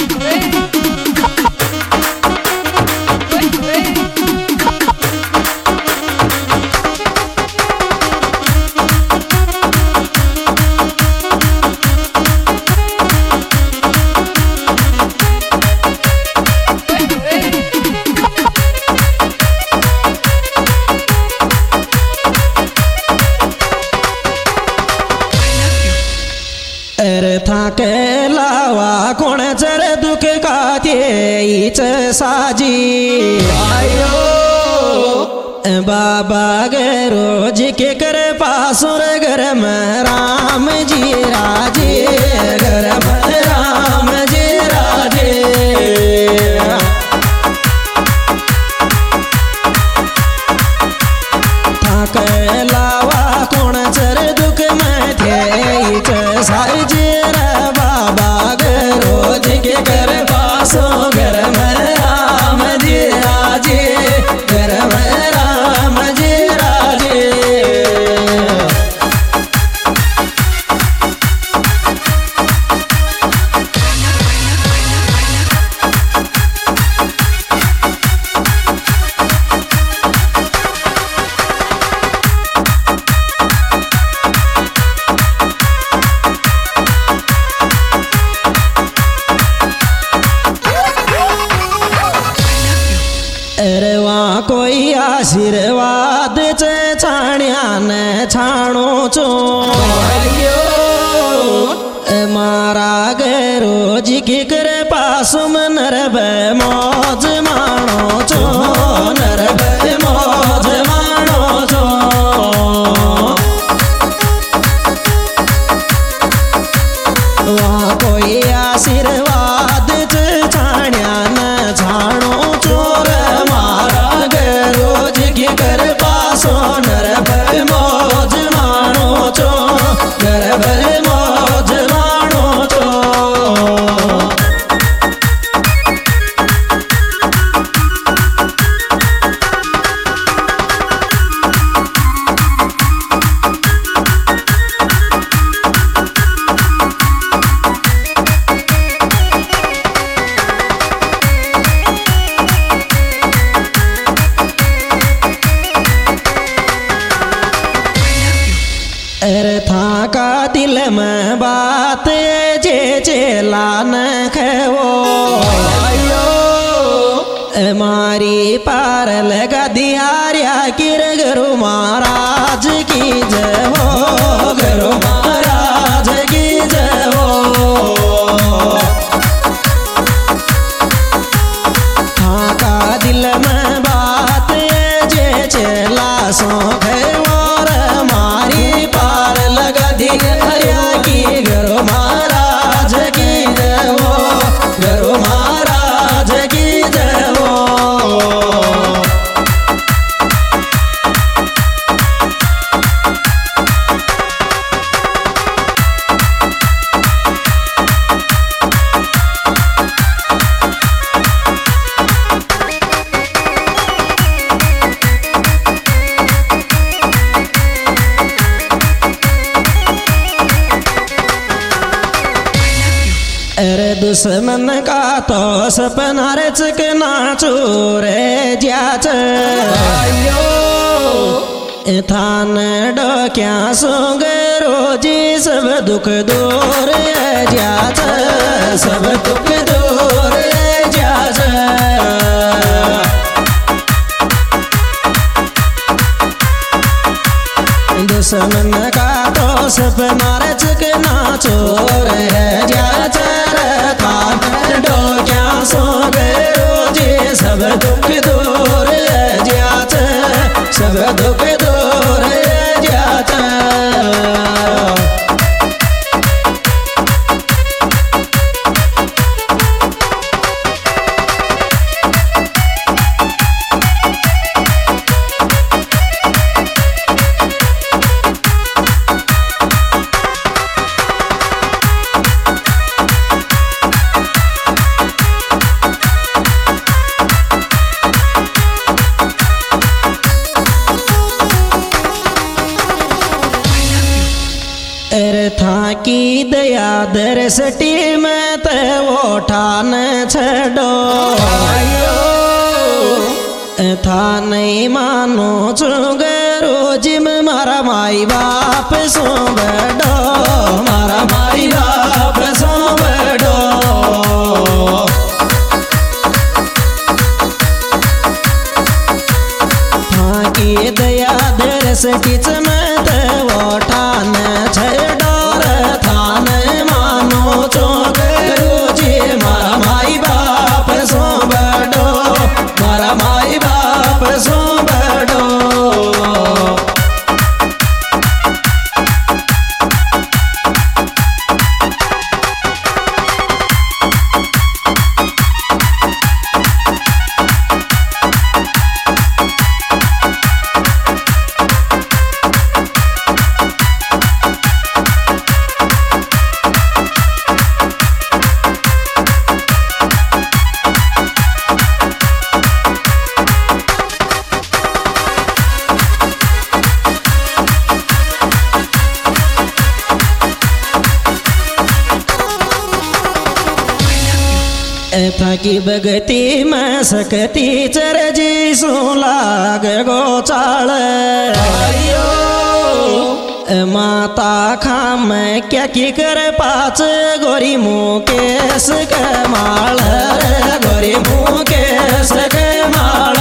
थाके लावा कोण चर दुख काते ईच साजी आयो बाबा गे रोज के कर पासुर घर में राम जी राजे घर में राम जी राजे थाके लावा कोण चर दुख में थे ईच साजी कोई आशीर्वाद चे छाण्या ने छाणो चो मारा गे रोज की कर पासुम नरब मौज माणो चो नरब मौज माणो चो वहाँ कोई आशीर्वाद चे छाण्या ने छाणो चोर कर पासो नरब मौज मानो चो नरब मौज मानो चो था का दिल में बात जे चेला न खेवो मारी पार लगा दियारिया किर गुरु महाराज की जय हो गुरु महाराज की जय हो था का दिल में बात जे चेला सो खेवो मारी पार लगा दिया की गुरु महाराज की जय हो गुरु महाराज की जय हो अरे दुश्मन का तो सपना रचक नाचो रे जाच थान डोक्या सोग रोजी सब दुख दूर जाच सब दुख दूर जाच दुश्मन का तो सपना रचक नाचो रे जाच डोक्या सो गए रोजे सब दुख दूर जात सब दुख दूर जात था की दया दरसटी में ते वो ठान छड़ो था नहीं मानो चुगरो जिम मारा माई बाप सो बड़ो मारा माई बाप सो बड़ो हाँ की दया दरस किच मत वो ठान छड़ो थान मानो चुगरो जी मारा माई बाप सो बड़ो मारा माई बाप सो बड़ो थकी बगती में सकती चरजी सो लाग गो चाल माता खाम क्या की कर पाच गोरी मुकेश के माल गोरी मुकेश के माल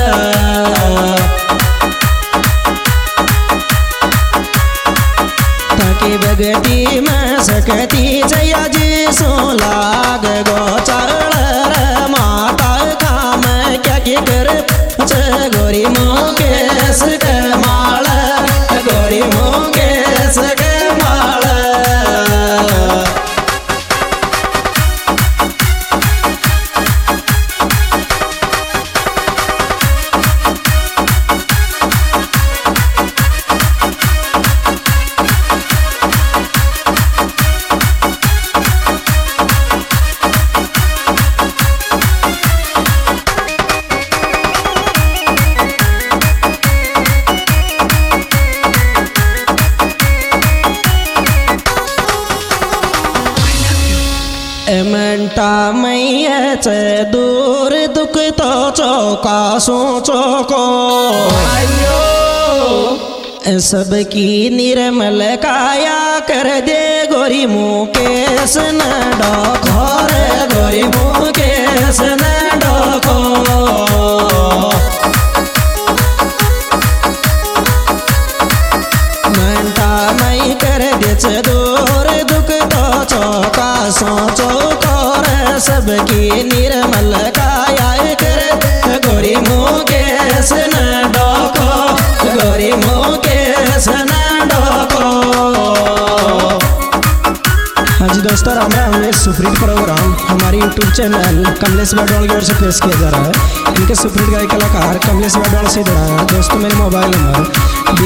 थकी बगती में सकती जया जी सो लाग गो चाल माता काम क्या की कर गोरी मुकेश के माल गोरी मुकेश के माल मंटा मैया चे दूर दुख तो चौका सो चौको सबकी निर्मल काया कर दे गोरी मुकेश न डोखो गोरी मुकेश न डोखो मंटा मई कर दे चे दूर दुख तो चौका सो चौको सबकी निर्मल काया कर गोरी मुकेश न डोको गोरी मुकेश न डोको। हाँ जी दोस्तों, राम राम। ये सुप्रीत प्रोग्राम हमारी यूट्यूब चैनल कमलेश बैडवाल की ओर से पेश किया जा रहा है। इनके सुप्रीत गायक कलाकार कमलेश बैडवाल से जुड़ा है। दोस्तों मेरे मोबाइल नंबर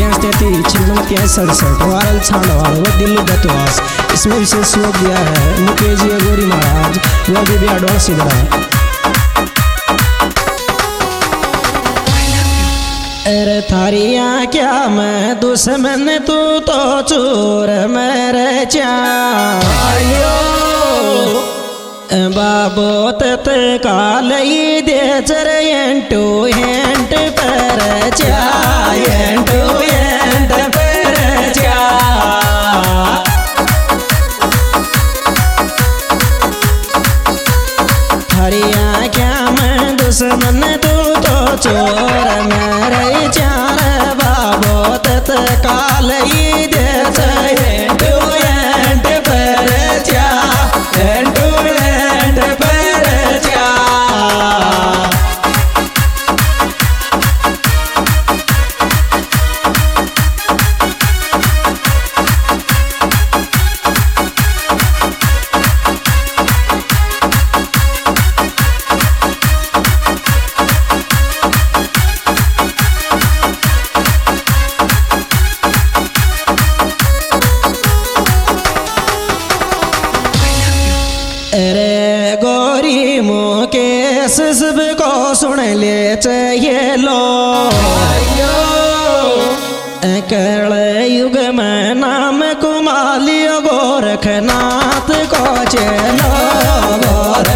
8233 वारल छांडवाल व दिल्ली बतवास। इसमें विशेष सहयोग दिया है मुकेश जी गोरी महाराज व बीबी बैडवाल से जुड़ा है। अरे थारिया क्या मैं दुश्मन तू तो चोर मेरे चायो बाबो तत काल ही दे चर एंटू हेंट पर चायंटू हेंट पर चा थारिया क्या मैं दुश्मन तू तो चोर मेरे चार बाबो तत काल ही दे एंटू एंट पर चा एंटू एंट पर चा। अरे गोरी मुकेश सबको सुन ले चाहिए लो कल युग में नाम कुमालियो गोरखनाथ को चलो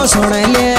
सुन ले